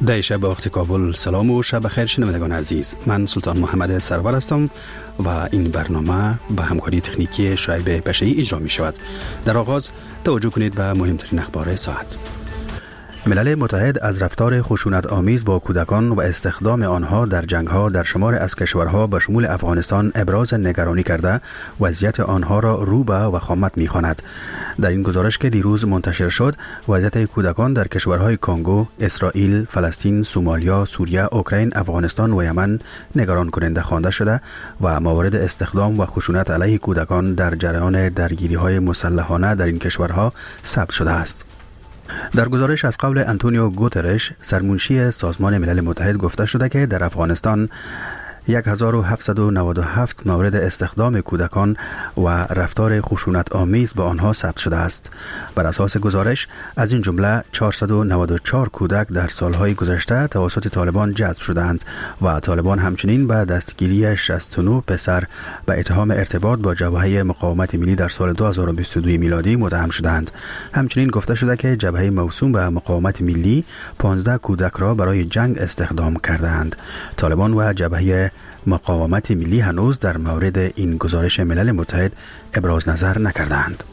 در شب وقت کابل سلام و شب خیر شنوندگان عزیز. من سلطان محمد سرور هستم و این برنامه به همکاری تکنیکی شعیب پشه‌ای اجرا می شود. در آغاز توجه کنید به مهمترین اخبار ساعت. ملل متحد از رفتار خشونت آمیز با کودکان و استخدام آنها در جنگ‌ها در شمار از کشورها به شمول افغانستان ابراز نگرانی کرده وضعیت آنها را رو به وخامت می‌خواند. در این گزارش که دیروز منتشر شد، وضعیت کودکان در کشورهای کنگو، اسرائیل، فلسطین، سومالیا، سوریه، اوکراین، افغانستان و یمن نگران کننده خوانده شده و موارد استخدام و خشونت علیه کودکان در جریان درگیری‌های مسلحانه در این کشورها ثبت شده است. در گزارش از قول انتونیو گوترش، سرمنشی سازمان ملل متحد، گفته شده که در افغانستان 1797 مورد استخدام کودکان و رفتار خشونت آمیز با آنها ثبت شده است. بر اساس گزارش، از این جمله 494 کودک در سالهای گذشته توسط طالبان جذب شدند و طالبان همچنین به دستگیری 69 پسر به اتهام ارتباط با جبهه مقاومت ملی در سال 2022 میلادی متهم شدند. همچنین گفته شده که جبهه موسوم به مقاومت ملی 15 کودک را برای جنگ استخدام کردند. طالبان و جبهه مقاومت ملی هنوز در مورد این گزارش ملل متحد ابراز نظر نکردند.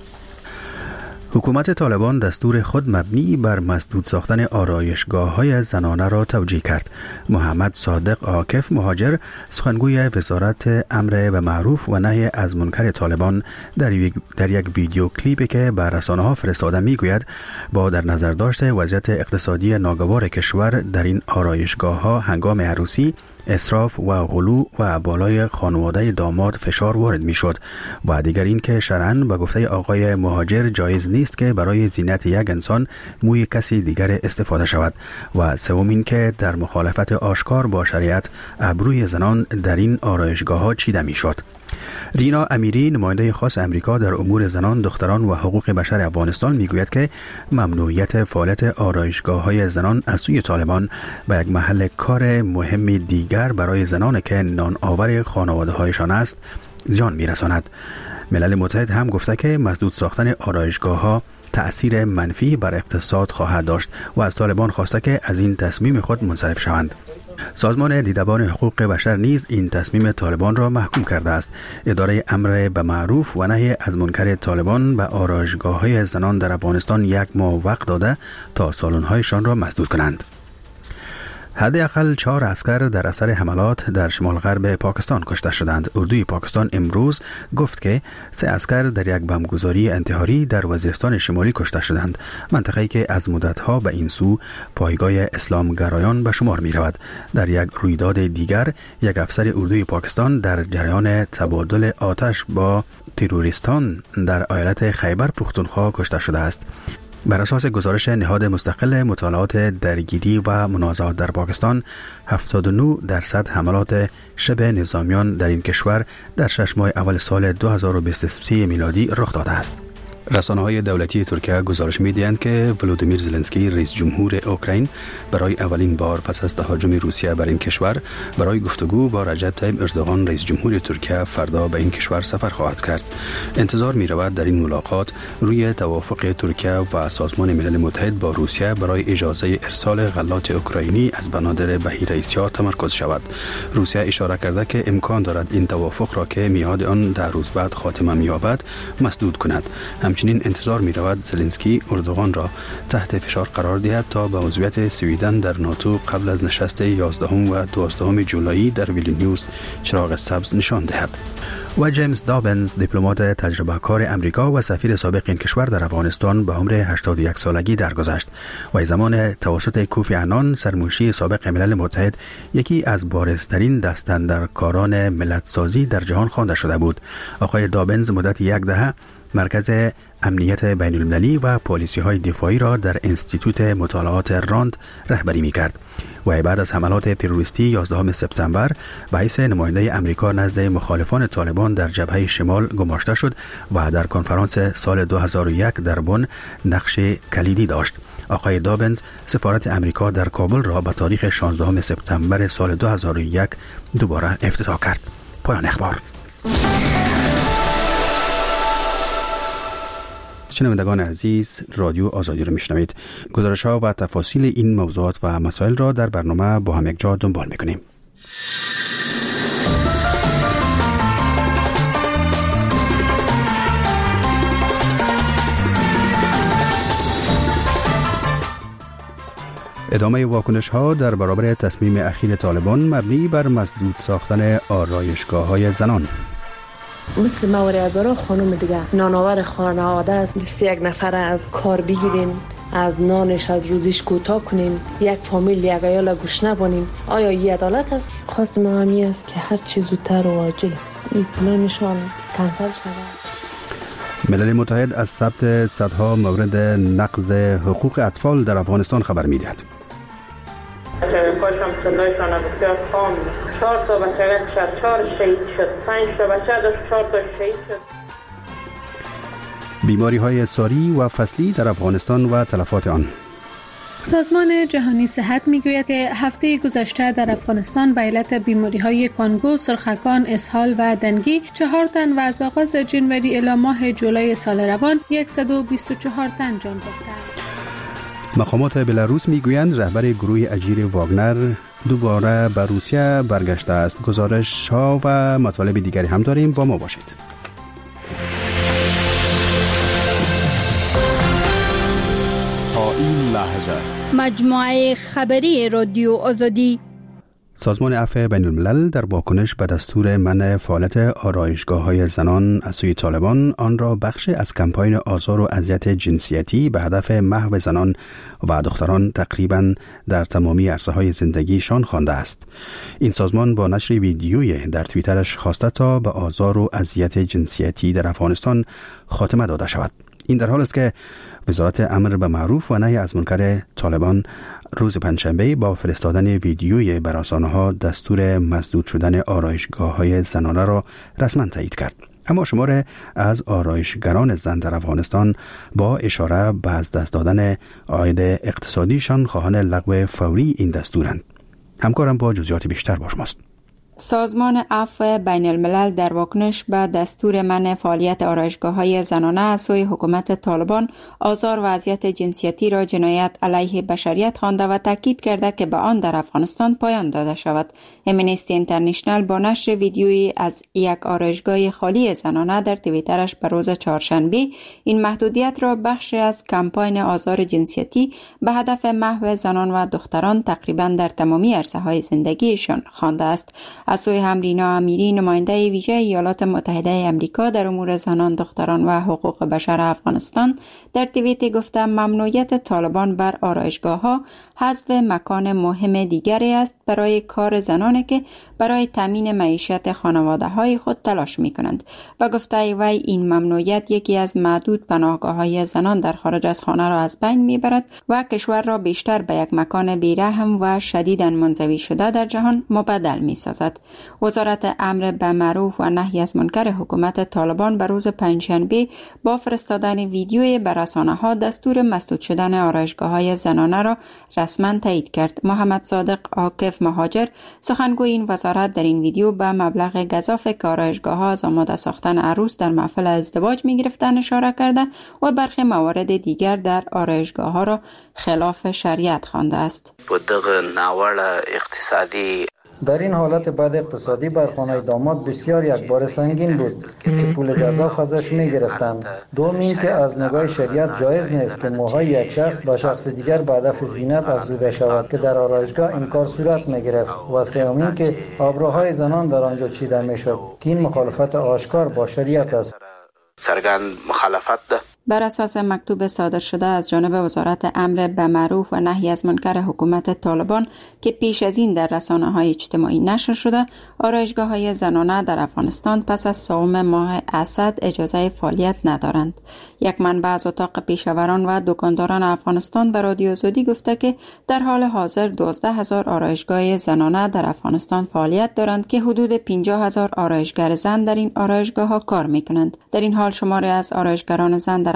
حکومت طالبان دستور خود مبنی بر مسدود ساختن آرایشگاه‌های زنانه را توجیه کرد. محمد صادق عاکف، مهاجر، سخنگوی وزارت امر به معروف و نهی از منکر طالبان، در یک ویدیو کلیپی که به رسانه‌ها فرستاده میگوید با در نظر داشته وضعیت اقتصادی ناگوار کشور در این آرایشگاه‌ها هنگام عروسی، اسراف و غلو و بالای خانواده داماد فشار وارد می شد و دیگر این که شرعاً به گفته آقای مهاجر جایز نیست که برای زینت یک انسان موی کسی دیگر استفاده شود و سوم این که در مخالفت آشکار با شریعت ابروی زنان در این آرایشگاه ها چیده می شد. رینا امیری، نماینده خاص امریکا در امور زنان، دختران و حقوق بشر افغانستان، میگوید که ممنوعیت فعالیت آرایشگاه‌های زنان از سوی طالبان به یک محل کار مهم دیگر برای زنان که نان آور خانواده‌هایشان است زیان میرساند. ملل متحد هم گفته که مسدود ساختن آرایشگاه‌ها تأثیر منفی بر اقتصاد خواهد داشت و از طالبان خواسته که از این تصمیم خود منصرف شوند. سازمان دیدبان حقوق بشر نیز این تصمیم طالبان را محکوم کرده است. اداره امر به معروف و نهی از منکر طالبان به آرایشگاه‌های زنان در افغانستان 1 ماه وقت داده تا سالن‌هایشان را مسدود کنند. حداقل 4 عسکر در اثر حملات در شمال غرب پاکستان کشته شدند. اردوی پاکستان امروز گفت که 3 عسکر در یک بمبگذاری انتحاری در وزیرستان شمالی کشته شدند، منطقه‌ای که از مدت‌ها به این سو پایگاه اسلامگرایان به شمار می‌رود. در یک رویداد دیگر، یک افسر اردوی پاکستان در جریان تبادل آتش با تروریستان در ایالت خیبر پختونخوا کشته شده است. بر اساس گزارش نهاد مستقل مطالعات درگیری و منازعات در پاکستان، 79% حملات شبه نظامیان در این کشور در 6 ماه اول سال 2023 میلادی رخ داده است. رسانه‌های دولتی ترکیه گزارش می‌دهند که ولودیمیر زلنسکی، رئیس جمهور اوکراین، برای اولین بار پس از تهاجم روسیه بر این کشور برای گفتگو با رجب طیب اردوغان، رئیس جمهور ترکیه، فردا به این کشور سفر خواهد کرد. انتظار می‌رود در این ملاقات روی توافق ترکیه و سازمان ملل متحد با روسیه برای اجازه ارسال غلات اوکراینی از بنادر بحیره اسیا تمرکز شود. روسیه اشاره کرده که امکان دارد این توافق را که میعاد آن 10 روز بعد خاتمه یابد مسدود کند. همچنین انتظار می رود زلنسکی اردوغان را تحت فشار قرار دهد تا به عضویت سویدن در ناتو قبل از نشست 11 و 12 جولای در ویلنیوس چراغ سبز نشان دهد. و جیمز دابنز، دیپلمات تجربه کار امریکا و سفیر سابق این کشور در افغانستان، به عمر 81 سالگی درگذشت و زمان توسط کوفی عنان، سرمنشی سابق ملل متحد، یکی از بارزترین دستاندرکاران ملت‌سازی در جهان خوانده شده بود. آقای دابنز مدت 10 دهه مرکز امنیت بین المللی و پالیسی های دفاعی را در انستیتوت مطالعات راند رهبری می کرد و بعد از حملات تروریستی 11 سپتامبر به حیث نماینده امریکا نزد مخالفان طالبان در جبهه شمال گماشته شد و در کنفرانس سال 2001 در بن نقش کلیدی داشت. آقای دابنز سفارت امریکا در کابل را به تاریخ 16 سپتامبر سال 2001 دوباره افتتاح کرد. پایان اخبار. شنوندگان عزیز، رادیو آزادی رو میشنوید. گزارش‌ها و تفاصیل این موضوعات و مسائل را در برنامه با هم یک جا دنبال می‌کنیم. ادامه واکنش‌ها در برابر تصمیم اخیر طالبان مبنی بر مسدود ساختن آرایشگاه‌های زنان. مثل مواری هزاران خانم دیگه نانآور خانواده است. 21 نفر از کار بگیرین، از نانش از روزیش کوتاه کنیم، یک فامیل یک عیال گوش نبانیم. آیا این عدالت است؟ خواست ما همی است که هر چیز زودتر و عاجل این پلانشان کنسل شود. ملل متحد از ثبت صدها مورد نقض حقوق اطفال در افغانستان خبر می‌دهد. پاشم صدایشان بسیار خام. 4 تا بچه شد، 4 شهید شد، 5 تا بچه داشت، 4 تا شهید شد. بیماری‌های ساری و فصلی در افغانستان و تلفات آن. سازمان جهانی صحت میگوید که هفته گذشته در افغانستان به علت بیماری‌های کانگو، سرخکان، اسهال و دنگی 4 تن و از آغاز جنوری الی ماه جولای سال روان 124 تن جان باختند. مقامات بلاروس میگویند رهبر گروه اجیر واگنر دوباره به روسیه برگشته است. گزارش‌ها و مطالب دیگری هم داریم، با ما باشید. تا این لحظه مجموعه خبری رادیو آزادی. سازمان عفو بین الملل در واکنش به دستور منع فعالیت آرایشگاه‌های زنان از سوی طالبان آن را بخش از کمپاین آزار و اذیت جنسیتی به هدف محو زنان و دختران تقریباً در تمامی عرصه‌های زندگیشان خوانده است. این سازمان با نشر ویدیویی در توییترش خواسته تا به آزار و اذیت جنسیتی در افغانستان خاتمه داده شود. این در حالی است که وزارت امر به معروف و نهی از منکر طالبان روز پنجشنبه با فرستادن ویدیوی بر رسانه‌ها دستور مسدود شدن آرایشگاه‌های زنانه را رسما تایید کرد. اما شمار از آرایشگران زن در افغانستان با اشاره به از دست دادن عاید اقتصادیشان خواهان لغو فوری این دستورند. همکارم با جزئیات بیشتر با شماست. سازمان عفو بین الملل در واکنش به دستور منع فعالیت آرایشگاه‌های زنانه از سوی حکومت طالبان آزار و اذیت جنسیتی را جنایت علیه بشریت خوانده و تاکید کرده که به آن در افغانستان پایان داده شود. امنیستی اینترنشنال با نشر ویدیویی از یک آرایشگاه خالی زنانه در توییترش به روز چهارشنبه این محدودیت را بخشی از کمپاین آزار جنسیتی به هدف محو زنان و دختران تقریبا در تمامی عرصه‌های زندگیشان خوانده است. از سوی همرینا امیری، نماینده ویژه ایالات متحده امریکا در امور زنان، دختران و حقوق بشر افغانستان در توییتی گفته ممنوعیت طالبان بر آرایشگاه‌ها حذف مکان مهم دیگری است برای کار زنانی که برای تامین معیشت خانواده‌های خود تلاش می‌کنند و گفته وی این ممنوعیت یکی از معدود پناهگاه‌های زنان در خارج از خانه را از بین می‌برد و کشور را بیشتر به یک مکان بی‌رحم و شدیداً منزوی شده در جهان مبدل می‌سازد. وزارت امر به معروف و نهی از منکر حکومت طالبان به روز پنجشنبه با فرستادن ویدیوی به رسانه‌ها دستور مسدود شدن آرایشگاه‌های زنانه را رسما تایید کرد. محمد صادق عاکف مهاجر، سخنگوی این وزارت، در این ویدیو به مبلغ گزاف که آرایشگاه‌ها از آماده ساختن عروس در محفل ازدواج می‌گرفتند اشاره کرده و برخی موارد دیگر در آرایشگاه‌ها را خلاف شریعت خوانده است. در این حالت بد اقتصادی بر خانه داماد بسیار یک بار سنگین بود که پول گزاف ازش می گرفتند. دوم این که از نگاه شریعت جایز نیست که موهای یک شخص با شخص دیگر به هدف زینت افزوده شود که در آرایشگاه این کار صورت می گرفت. و سوم این که آبروهای زنان در آنجا چیده می شد که این مخالفت آشکار با شریعت است. سرگند مخالفت ده. بر اساس مکتوب صادر شده از جانب وزارت امر به معروف و نهی از منکر حکومت طالبان که پیش از این در رسانه‌های اجتماعی نشر شده، آرایشگاه‌های زنانه در افغانستان پس از صوم ماه اسد اجازه فعالیت ندارند. یک منبع از اتاق پیشاوران و دکانداران افغانستان به رادیو آزادی گفته که در حال حاضر 12,000 آرایشگاه زنانه در افغانستان فعالیت دارند که حدود 50,000 آرایشگر زن در این آرایشگاه‌ها کار می‌کنند. در این حال شماری از آرایشگران زن در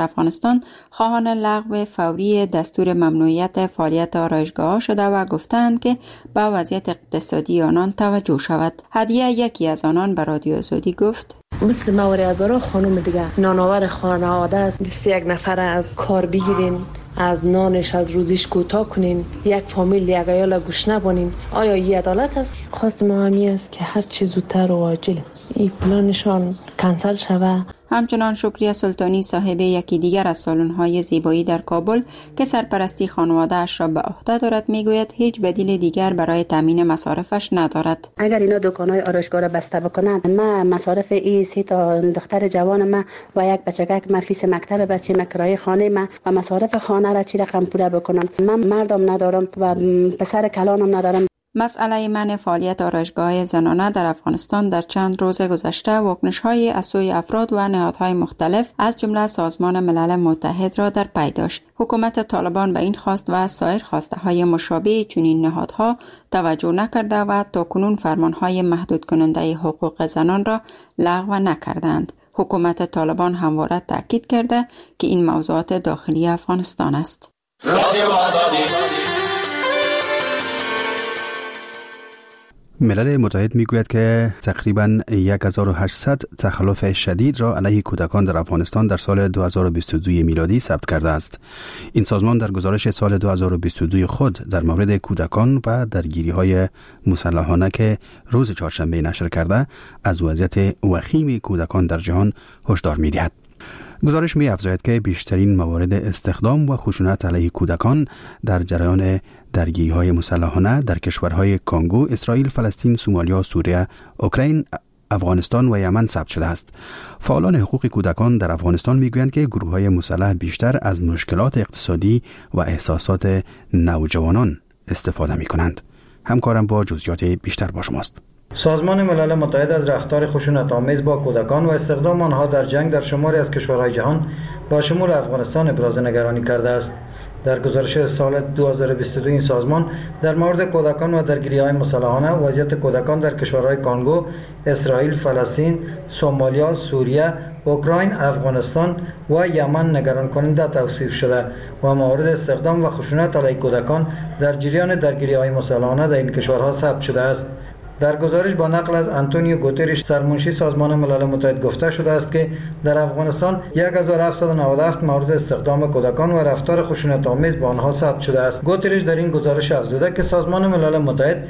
افغانستان خواهان لغو فوری دستور ممنوعیت فعالیت آرایشگاه‌ها شده و گفتند که به وضعیت اقتصادی آنان توجه شود. هدیه یکی از آنان به رادیو آزادی گفت: مثل موری هزارا خانم دیگه نانآور خانواده است، 21 نفر از کار بگیرین، از نانش از روزیش کوتاه کنین، یک فامیل یک عیال گوش نبانین. آیا این عدالت است؟ خواست ما همی است که هر چیز زودتر و عاجل این پلانشان کنسل شود. همچنان شکریه سلطانی صاحب یکی دیگر از سالن‌های زیبایی در کابل که سرپرستی خانواده‌اش را به عهده دارد میگوید هیچ بدیل دیگر برای تامین مصارفش ندارد. اگر اینا دکان‌های آرایشگاه را بسته بکنند، ما مصارف این 3 تا دختر جوان ما و یک بچگک ما فیس مکتب بچه ما، کرایه خانه ما و مصارف خانه را چی رقم پوره بکنم. من مردم ندارم و پسر کلانم ندارم. مسئله منع فعالیت آرایشگاه‌های زنانه در افغانستان در چند روز گذشته واکنش‌های از سوی افراد و نهادهای مختلف از جمله سازمان ملل متحد را در پی داشت. حکومت طالبان به این خواست و سایر خواسته‌های مشابه چنین نهادها توجه نکرده و تاکنون فرمان‌های محدود کننده حقوق زنان را لغو نکردند. حکومت طالبان همواره تاکید کرده که این موضوعات داخلی افغانستان است. ملل متحد میگوید که تقریباً 1800 تخلف شدید را علیه کودکان در افغانستان در سال 2022 میلادی ثبت کرده است. این سازمان در گزارش سال 2022 خود در مورد کودکان و درگیری‌های مسلحانه که روز چهارشنبه نشر کرده از وضعیت وخیم کودکان در جهان هشدار می‌دهد. گزارش می‌افزاید که بیشترین موارد استخدام و خشونت علیه کودکان در جریان درگیری‌های مسلحانه در کشورهای کانگو، اسرائیل، فلسطین، سومالیا، سوریه، اوکراین، افغانستان و یمن ثبت شده است. فعالان حقوق کودکان در افغانستان میگویند که گروه‌های مسلح بیشتر از مشکلات اقتصادی و احساسات نوجوانان استفاده می‌کنند. همکارم با جزئیات بیشتر با شماست. سازمان ملل متحد از رفتار خشونت‌آمیز با کودکان و استخدام آنها در جنگ در شماری از کشورهای جهان با شمول افغانستان ابراز نگرانی کرده است. در گزارش سال 2022 این سازمان در مورد کودکان و درگیری‌های مسلحانه وضعیت کودکان در کشورهای کانگو، اسرائیل، فلسطین، سومالیا، سوریه، اوکراین، افغانستان و یمن نگران کننده توصیف شده و موارد استخدام و خشونت علیه کودکان در جریان درگیری‌های مسلحانه در این کشورها ثبت شده است. در گزارش با نقل از آنتونیو گوتریش سرمنشی سازمان ملل متحد گفته شده است که در افغانستان 1797 مورد استخدام کودکان و رفتار خشونت‌آمیز با آنها ثبت شده است. گوتریش در این گزارش افزوده که سازمان ملل متحد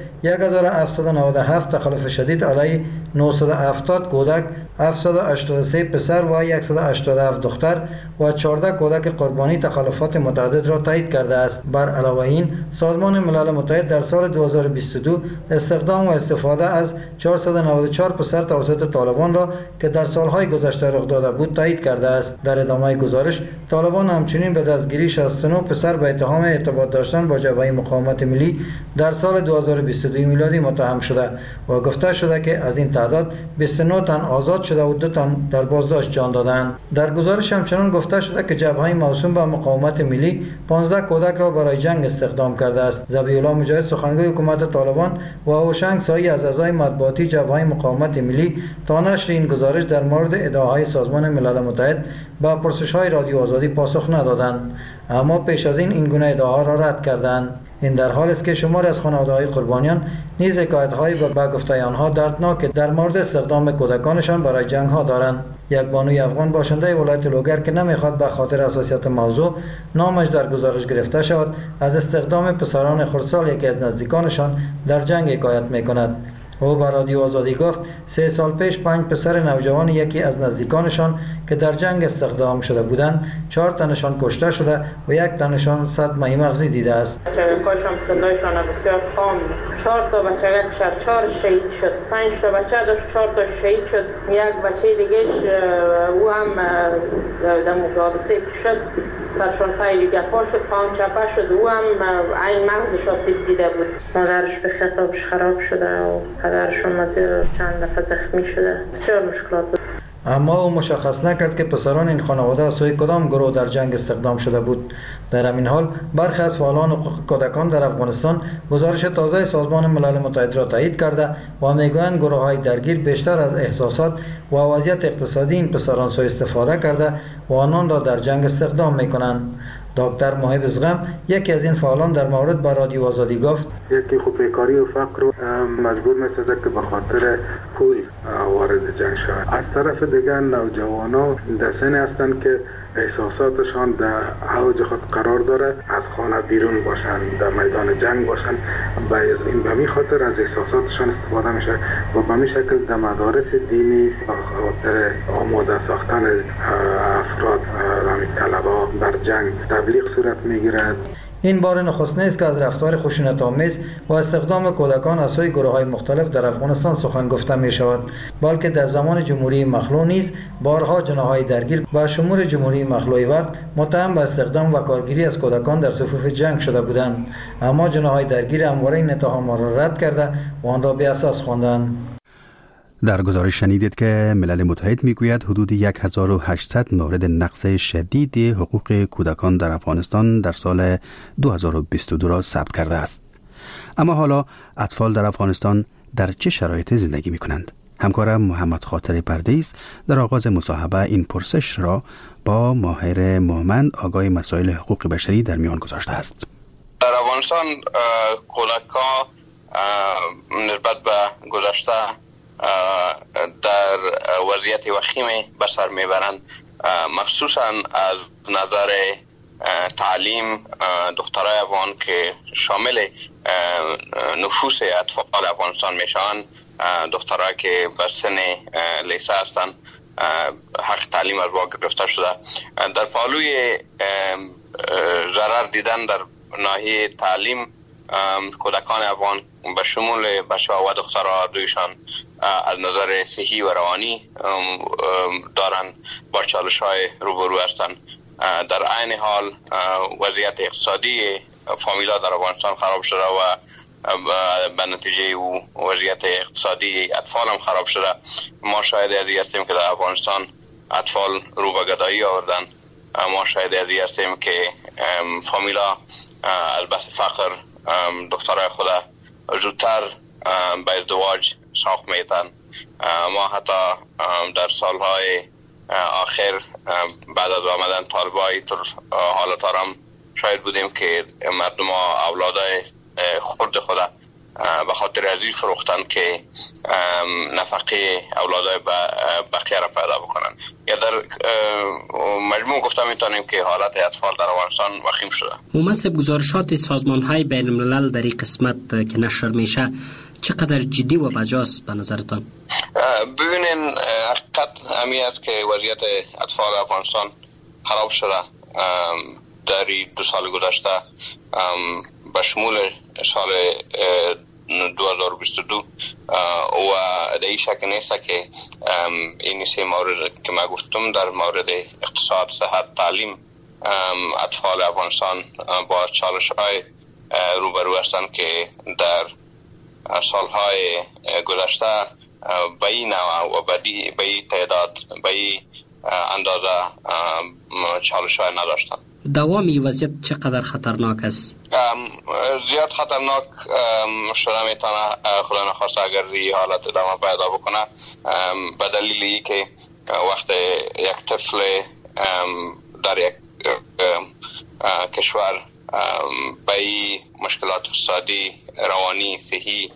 1797 تخلف شدید علیه 970 کودک، 783 پسر و 187 دختر و 14 کودک قربانی تخلفات متعدد را تایید کرده است. بر علاوه این سازمان ملل متحد در سال 2022 استخدام و استفاده از 494 پسر توسط طالبان را که در سالهای گذشته رخ داده بود تایید کرده است. در ادامه گزارش طالبان همچنین به دستگیری 69 پسر به اتهام ارتباط داشتن با جبهه مقاومت ملی در سال 2022 میلادی متهم شده و گفته شده که از این تعداد 29 تن آزاد شده و 2 تن در بازداشت جان دادند. در گزارش همچنین گفته شده که جبهه موسوم به مقاومت ملی 15 کودک را برای جنگ استخدام کرده است. ذبیح الله مجاهد سخنگوی حکومت طالبان و هوشنگ سایی از اعضای مطبوعاتی جبهه مقاومت ملی تا نشر این گزارش در مورد ادعاهای سازمان ملل متحد با پرسش‌های رادیو آزادی پاسخ ندادند، اما پیش از این گونه ادعاها را رد کردند. این در حالی است که شماری از خانواده‌های قربانیان نیز حکایت‌هایی به گفته آنها دردناک در مورد استخدام کودکانشان برای جنگ‌ها دارند. یک بانوی افغان باشنده ولایت لوگر که نمی‌خواد به خاطر حساسیت موضوع نامش در گزارش گرفته شود، از استخدام پسران خردسال یکی از نزدیکانشان در جنگ حکایت می‌کند. او به رادیو آزادی گفت 3 سال پیش 5 پسر نوجوان یکی از نزدیکانشان که در جنگ استخدام شده بودند 4 تنشان کشته شده و 1 تنشان صدمه مغزی دیده است. کاشم صدایشان بسیار خام. 4 تا بچه شد، 4 شهید شد، 5 تا بچه داشت، 4 تا شهید شد، 1 بچه دیگه او هم در مقابله شد، سرشان خیلی گپا شد، پام چپه شد، او هم این مغزش آسیب دیده بود. مادرش به خطابش خراب شده و پدرشون چند دفعه زخمی شده. بسیار مشکلات بود. اما او مشخص نکرد که پسران این خانواده از سوی کدام گروه در جنگ استخدام شده بود. در همین حال برخی از فعالان حقوق کودکان در افغانستان گزارش تازه سازمان ملل متحد را تایید کرده و میگویند گروه‌های درگیر بیشتر از احساسات و وضعیت اقتصادی این پسران سوء استفاده کرده و آنان را در جنگ استخدام میکنند. دکتر موحد ازغم یکی از این فعالان در مورد با رادیو آزادی گفت یکی خب بیکاری و فقر رو مجبور می‌سازه که به خاطر پول وارد جنگ شود. از طرف دیگر نوجوانان در سنی هستند که احساساتشان در اوج خود قرار داره، از خانه بیرون باشن، در میدان جنگ باشن، به همین خاطر از احساساتشان استفاده میشه و به همین شکل در مدارس دینی به خاطر آماده ساختن افراد طلبا در جنگ تبلیغ صورت میگیرد. این بار نخست نیست که از رفتار خشونت‌آمیز و استخدام کودکان از سوی گروه‌های مختلف در افغانستان سخن گفته می‌شود، بلکه در زمان جمهوری مخلوع نیز بارها جناح‌های درگیر با شمول جمهوری مخلوع وقت متهم به استخدام و کارگیری از کودکان در صفوف جنگ شده بودند، اما جناح‌های درگیر همواره این اتهامات را رد کرده و آن را بی‌اساس خواندند. در گزارش شنیدید که ملل متحد میگوید حدود 1800 مورد نقض شدید حقوق کودکان در افغانستان در سال 2022 را ثبت کرده است. اما حالا اطفال در افغانستان در چه شرایطی زندگی می کنند؟ همکارم محمد خاطر پردیس در آغاز مصاحبه این پرسش را با ماهر مومند آگاه مسائل حقوق بشری در میان گذاشته است. در افغانستان کودکان نسبت به گذشته در وضعیت وخیمی به سر میبرند، مخصوصا از نظر تعلیم. دخترای افغان که شامل نفوس اطفال افغانستان میشوند، دخترای که بر سن لیسه هستند، حق تعلیم از واقع گرفته شده. در پالوی ضرر دیدن در ناحیه تعلیم، کودکان افغان به شمول بچه و دخترها دویشان از نظر صحی و روانی دارند با چالش‌های روبرو هستند. در عین حال وضعیت اقتصادی فامیلا در افغانستان خراب شده و به نتیجه وضعیت اقتصادی اطفال هم خراب شده. ما شاهد از این هستیم که در افغانستان اطفال رو به گدایی آوردن. ما شاهد از این هستیم که فامیلا از بس فقر دخترای خود زودتر به ازدواج سوق میتن. ما حتی در سالهای آخر بعد از آمدن طالبای حالت هم شاید بودیم که مردم اولادای خرد خود به خاطر ازی فروختن که نفقه اولادای بقیه را پیدا بکنن. یا در مجموع گفته میتونیم که حالت اطفال در افغانستان وخیم شده. مومند گزارشات سازمان‌های بین الملل در این قسمت که نشر میشه چقدر جدی و بجاست به نظرتان؟ ببینین، حقیقت همی است که وضعیت اطفال افغانستان خراب شده. در 2 سال گذشته به شمول سال 2022 و در این شک نیست که این 3 مورد که من گفتم در مورد اقتصاد، صحت، تعلیم، اطفال افغانستان با چالش‌های روبرو هستند که در سالهای گذشته به این نوع و به این تعداد به این اندازه چالش‌های نداشتند. دوامی وضعیت چقدر خطرناک است؟ زیاد خطرناک شده میتونه خدا نخواسته اگر این حالت ادامه پیدا بکنه، به دلیل ای که وقت یک طفل در یک کشور به این مشکلات اقتصادی، روانی، صحی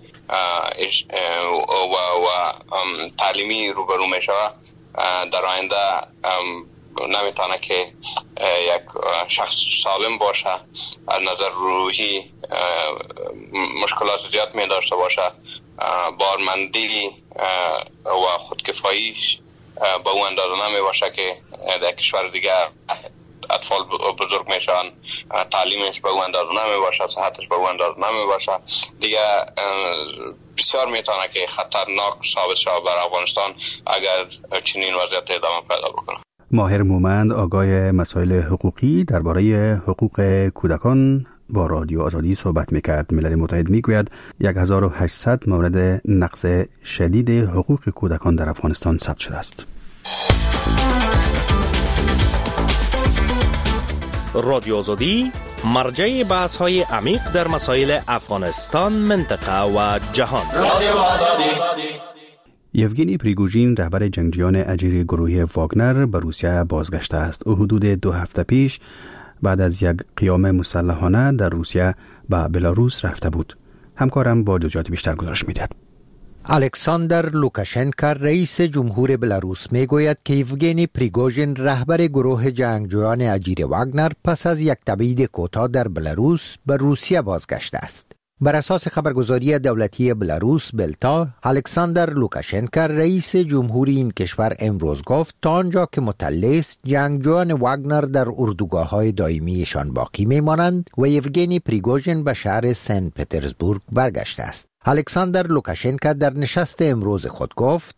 و تعلیمی روبرو میشه، در آینده نمیتونه که یک شخص سالم باشه، از نظر روحی مشکلات زیاد می داشته باشه، بارمندی و خودکفاییش به اون اندازه نمی باشه که در کشور دیگه اطفال بزرگ میشن، تعلیمش به اون اندازه نمی باشه، صحتش به اون اندازه نمی باشه دیگه. بسیار میتونه که خطرناک ثابت شود بر افغانستان اگر چنین وضعیت ادامه پیدا بکنه. ماهر مومند آگاه مسائل حقوقی درباره حقوق کودکان با رادیو آزادی صحبت میکرد. ملل متحد میگوید 1800 مورد نقض شدید حقوق کودکان در افغانستان ثبت شده است. رادیو آزادی مرجع بحث‌های عمیق در مسائل افغانستان، منطقه و جهان. رادیو آزادی. یوگنی پریگوژین رهبر جنگجویان اجیر گروهی واگنر به روسیه بازگشته است. او حدود 2 هفته پیش بعد از یک قیام مسلحانه در روسیه به بلاروس رفته بود. همکارم با جزئیات بیشتر گزارش می‌دهد. الکساندر لوکاشنکا رئیس جمهور بلاروس میگوید که یوگنی پریگوژین رهبر گروه جنگجویان اجیر واگنر پس از یک تبعید کوتاه در بلاروس به روسیه بازگشته است. بر اساس خبرگزاری دولتی بلاروس بلتا، الکساندر لوکاشنکا رئیس جمهوری این کشور امروز گفت تا آنجا که مطلع است جنگجویان واگنر در اردوگاه‌های دائمیشان باقی میمانند و یوگنی پریگوژین به شهر سن پترزبورگ برگشته است. الکساندر لوکاشنکا در نشست امروز خود گفت: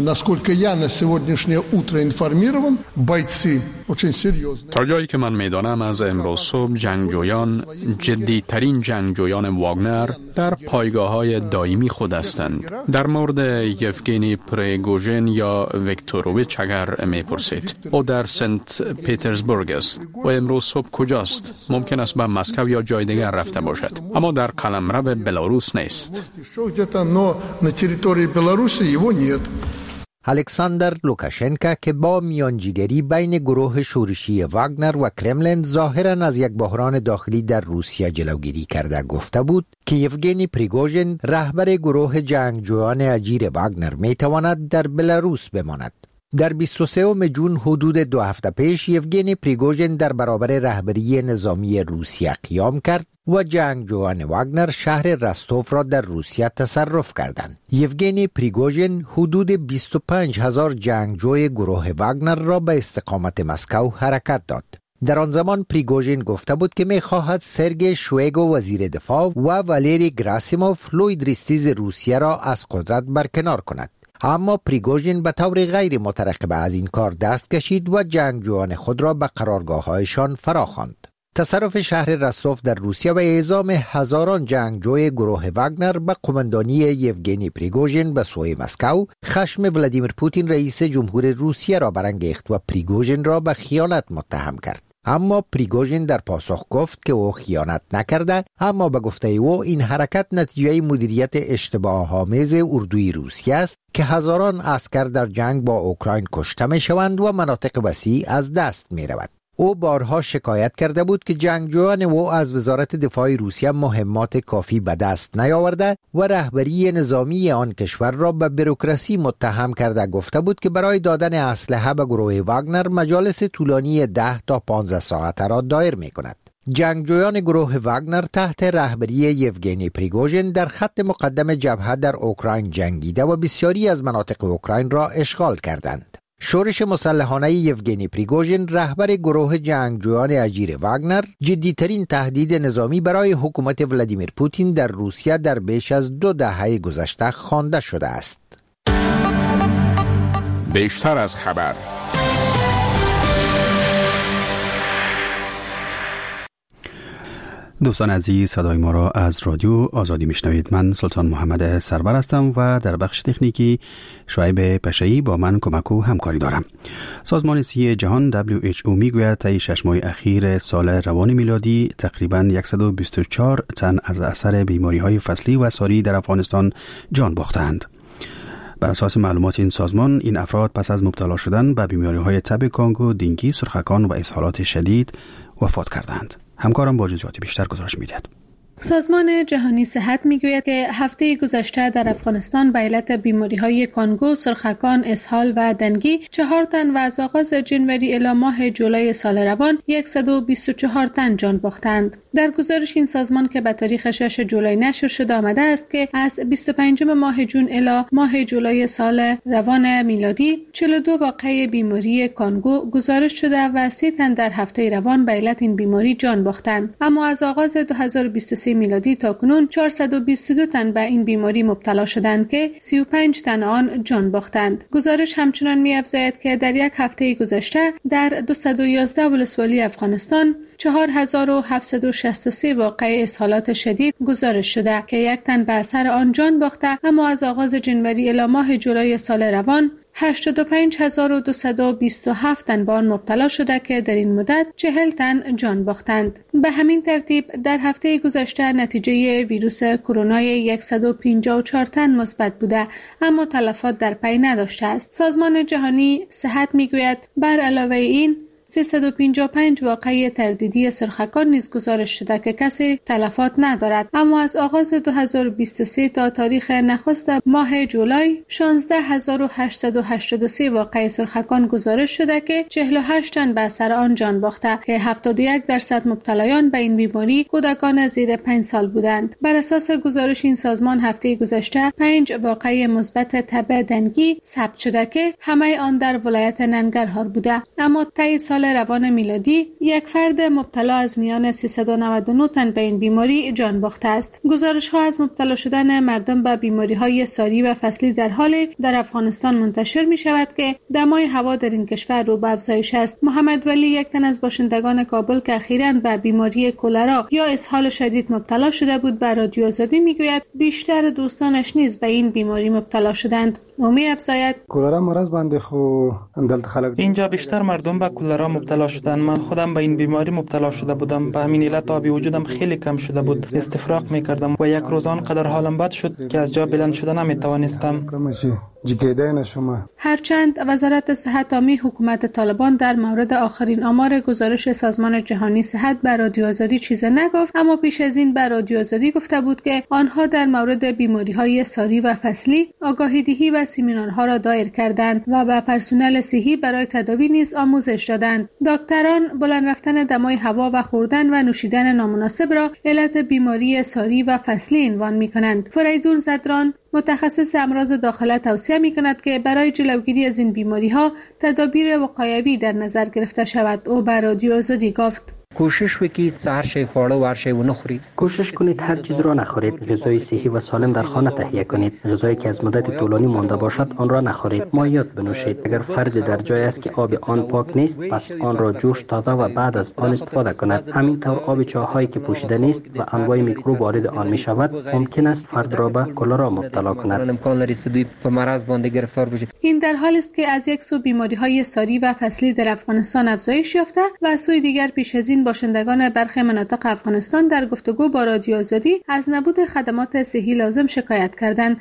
تا جایی که من میدانم از امروز صبح جنگجویان جدیترین جنگجویان واگنر در پایگاه‌های دائمی خود هستند. در مورد یوگنی پریگوژین یا ویکتوروویچ اگر میپرسید، او در سنت پیترزبورگ است و امروز صبح کجاست؟ ممکن است به مسکو یا جای دیگر رفته باشد، اما در قلمرو بلاروس نیست. الکساندر لوکاشنکا که با میانجیگری بین گروه شورشی واگنر و کرملین ظاهراً از یک بحران داخلی در روسیه جلوگیری کرده گفته بود که یوگنی پریگوژین رهبر گروه جنگجویان اجیر واگنر میتواند در بلاروس بماند. در 23 جون حدود 2 هفته پیش یوگنی پریگوژین در برابر رهبری نظامی روسیه قیام کرد و جنگجویان واگنر شهر رستوف را در روسیه تصرف کردند. یوگنی پریگوژین حدود 25,000 جنگجوی گروه واگنر را به استقامت مسکو حرکت داد. در آن زمان پریگوژین گفته بود که می‌خواهد سرگئی شویگو وزیر دفاع و والری گراسیموف لوید ریستیز روسیه را از قدرت برکنار کند. اما پریگوژین به طور غیر مترقبه از این کار دست کشید و جنگجویان خود را به قرارگاه‌هایشان فراخواند. تصرف شهر رستوف در روسیه و اعزام هزاران جنگجوی گروه واگنر به قماندانی یوگنی پریگوژین به سوی مسکو خشم ولادیمیر پوتین رئیس جمهور روسیه را برانگیخت و پریگوژین را به خیانت متهم کرد. اما پریگوژین در پاسخ گفت که او خیانت نکرده، اما به گفته او این حرکت نتیجه مدیریت اشتباه‌آمیز اردوی روسیه است که هزاران عسکر در جنگ با اوکراین کشته می‌شوند و مناطق وسیع از دست می‌رود. او بارها شکایت کرده بود که جنگجویان او از وزارت دفاع روسیه مهمات کافی به دست نیاورده و رهبری نظامی آن کشور را به بوروکراسی متهم کرده گفته بود که برای دادن اسلحه به گروه واگنر مجالس طولانی 10 تا 15 ساعته را دایر می کند. جنگجویان گروه واگنر تحت رهبری یوگنی پریگوژین در خط مقدم جبهه در اوکراین جنگیده و بسیاری از مناطق اوکراین را اشغال کردند. شورش مسلحانه یوگنی پریگوژین رهبر گروه جنگجویان اجیر واگنر جدیترین تهدید نظامی برای حکومت ولادیمیر پوتین در روسیه در بیش از 2 دهه گذشته خوانده شده است. بیشتر از خبر. دوستان عزیز، صدای ما را از رادیو آزادی میشنوید. من سلطان محمد سرور هستم و در بخش تکنیکی شعیب پشایی با من کمک و همکاری دارم. سازمان صحی جهان WHO میگوید طی 6 ماه اخیر سال روان میلادی تقریباً 124 تن از اثر بیماری‌های فصلی و ساری در افغانستان جان باختند. بر اساس معلومات این سازمان، این افراد پس از مبتلا شدن به بیماری‌های تب کانگو، دینگی، سرخکان و اسهالات شدید وفات کردند. همکارم با جزئیات بیشتر گزارش می‌دهد. سازمان جهانی صحت میگوید که هفته گذشته در افغانستان به علت بیماری‌های کانگو، سرخکان، اسهال و دنگی 4 تن و از آغاز جنوری الی ماه جولای سال روان 124 تن جان باختند. در گزارش این سازمان که به تاریخ 6 جولای نشر شده آمده است که از 25 ماه جون الی ماه جولای سال روان میلادی 42 واقعه بیماری کانگو گزارش شده و 3 تن در هفته روان به علت این بیماری جان باختند. اما از آغاز 2023 میلادی تا کنون 422 تن به این بیماری مبتلا شدند که 35 تن آن جان باختند. گزارش همچنان می‌افزاید که در یک هفته گذشته در 211 ولسوالی افغانستان 4763 واقعه اسهالات شدید گزارش شده که 1 تن به اثر آن جان باخته، اما از آغاز جنوری الی ماه جولای سال روان 85227 تن به آن مبتلا شده که در این مدت 40 تن جان باختند. به همین ترتیب در هفته گذشته نتیجه ویروس کرونا 154 تن مثبت بوده، اما تلفات در پی نداشته است. سازمان جهانی صحت میگوید بر علاوه این 355 واقعه تردیدی سرخکان نیز گزارش شده که کسی تلفات ندارد، اما از آغاز 2023 تا تاریخ نخست ماه جولای 16883 واقعه سرخکان گزارش شده که 48 تن به اثر آن جان باخته که 71% مبتلایان به این بیماری کودکان زیر 5 سال بودند. بر اساس گزارش این سازمان هفته گذشته 5 واقعه مثبت تب دنگی ثبت شده که همه آن در ولایت ننگرهار بوده، اما طی سال روان میلادی یک فرد مبتلا از میان 399 تن به این بیماری جان باخته است. گزارش ها از مبتلا شدن مردم به بیماری های ساری و فصلی در حال در افغانستان منتشر می شود که دمای هوا در این کشور رو به افزایش است. محمد ولی، یک تن از باشندگان کابل که اخیراً به بیماری کلرا یا اسهال شدید مبتلا شده بود، به رادیو آزادی می گوید بیشتر دوستانش نیز به این بیماری مبتلا شدند. می افزاید کلرا مرض بنده خو اندلت خلق اینجا بیشتر مردم به کلرا مبتلا شدن. من خودم به این بیماری مبتلا شده بودم. به همین علت آبی وجودم خیلی کم شده بود. استفراغ میکردم و یک روز آنقدر حالم بد شد که از جا بلند شدن نمیتوانستم. هرچند وزارت صحت عامی حکومت طالبان در مورد آخرین آمار گزارش سازمان جهانی صحت به رادیو آزادی چیز نگفت، اما پیش از این به رادیو آزادی گفته بود که آنها در مورد بیماری‌های ساری و فصلی آگاهی‌دهی و سمینارها را دایر کردند و به پرسنل صحی برای تداوی نیز آموزش دادند. دکتران بلند رفتن دمای هوا و خوردن و نوشیدن نامناسب را علت بیماری ساری و فصلی عنوان می‌کنند. فریدون زدران، متخصص امراض داخله، توصیه می‌کند که برای جلوگیری از این بیماری‌ها تدابیر وقایوی در نظر گرفته شود. او به رادیو آزادی گفت: کوشش وکید هر شی خورده و هر شی نخورید. کوشش کنید هر چیز را نخورید. غذای صحی و سالم در خانه تهیه کنید. غذایی که از مدت طولانی مانده باشد آن را نخورید. مایعات بنوشید. اگر فرد در جای است که آب آن پاک نیست، پس آن را جوش داده و بعد از آن استفاده کند. همینطور آب چاهایی که پوشیده نیست و انواع میکروب وارد آن می شود، ممکن است فرد را به کلرا مبتلا کند. امکان دارد سدوی به مرض بنده گرفتار بشید. این در حالی است که از یک سو بیماری‌های ساری و فصلی در افغانستان افزایش یافته و از سوی دیگر پیش از این باشندگان برخی مناطق افغانستان در گفتگو با رادیو آزادی از نبود خدمات صحی لازم شکایت کردند.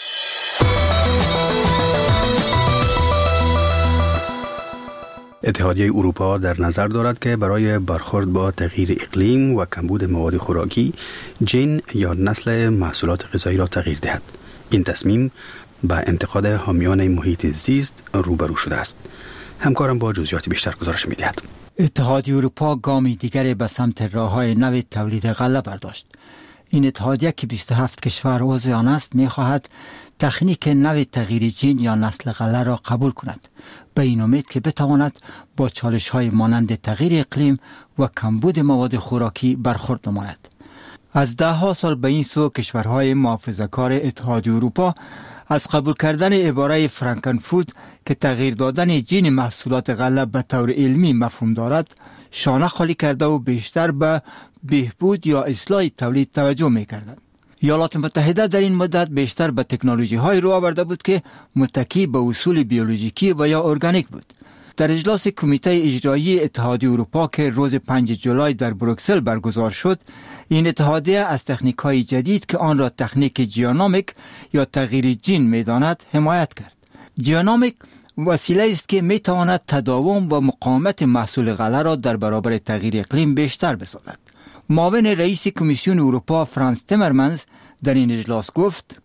اتحادیه اروپا در نظر دارد که برای برخورد با تغییر اقلیم و کمبود مواد خوراکی، جین یا نسل محصولات غذایی را تغییر دهد. این تصمیم با انتقاد حامیان محیط زیست روبرو شده است. همکارم با جزئیات بیشتر گزارش می‌دهد. اتحادیه اروپا گامی دیگری به سمت راه‌های نو تولید غله برداشت. این اتحادیه که 27 کشور عضو آن است می‌خواهد تکنیک نو تغییر جین یا نسل غله را قبول کند، به این امید که بتواند با چالش‌های مانند تغییر اقلیم و کمبود مواد خوراکی برخورد نماید. از ده‌ها سال به این سو کشورهای محافظه‌کار اتحادیه اروپا از قبول کردن عباره فرانکن فود که تغییر دادن جین محصولات غله به طور علمی مفهوم دارد، شانه خالی کرده و بیشتر به بهبود یا اصلاح تولید توجه می‌کردند. ایالات متحده در این مدت بیشتر به تکنولوژی های رو آورده بود که متکی به اصول بیولوژیکی و یا ارگانیک بود. در اجلاس کمیته اجرایی اتحادیه اروپا که روز 5 جولای در بروکسل برگزار شد، این اتحادیه از تکنیک های جدید که آن را تکنیک جیانومیک یا تغییر جین می‌داند حمایت کرد. جیانومیک وسیله است که می‌تواند تداوم و مقاومت محصول غله را در برابر تغییر اقلیم بیشتر بسازد. معاون رئیس کمیسیون اروپا فرانس تیمرمنز در این اجلاس گفت: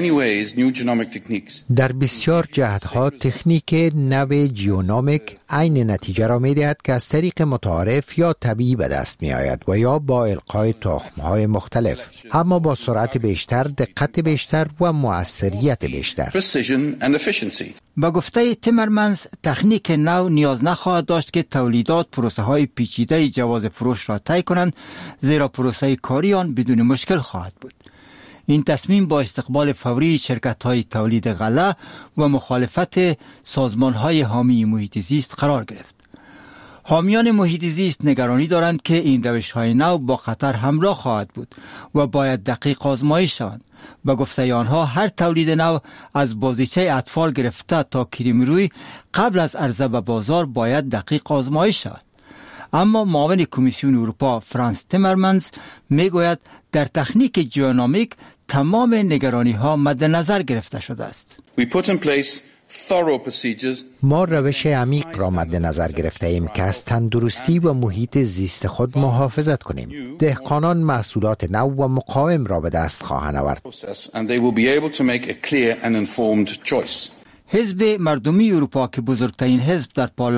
در بسیار جهتها تکنیک نو جیونومیک عین نتیجه را می دهد که از طریق متعارف یا طبیعی به دست می آید و یا با القای تخم‌های مختلف، اما با سرعت بیشتر، دقت بیشتر و مؤثریت بیشتر. با گفته تیمرمنز، تکنیک نو نیاز نخواهد داشت که تولیدات پروسه های پیچیده جواز فروش را طی کنند، زیرا پروسه کاری آن بدون مشکل خواهد بود. این تصمیم با استقبال فوری شرکت‌های تولید غله و مخالفت سازمان‌های حامی محیط زیست قرار گرفت. حامیان محیط زیست نگرانی دارند که این روش‌های نو با خطر همراه خواهد بود و باید دقیق آزمایش شوند. به گفته آنها هر تولید نو از بازیچه اطفال گرفته تا کریم روی قبل از عرضه به بازار باید دقیق آزمایش شود. اما معاون کمیسیون اروپا فرانس تیمرمنز میگوید در تکنیک جیونومیک تمام نگرانی ها مد نظر گرفته شده است. ما روش عمیق را مد نظر گرفته ایم که از تندرستی و محیط زیست خود محافظت کنیم. دهقانان محصولات نو و مقاوم را به دست خواهند آورد. حزب مردمی اروپا که بزرگترین حزب در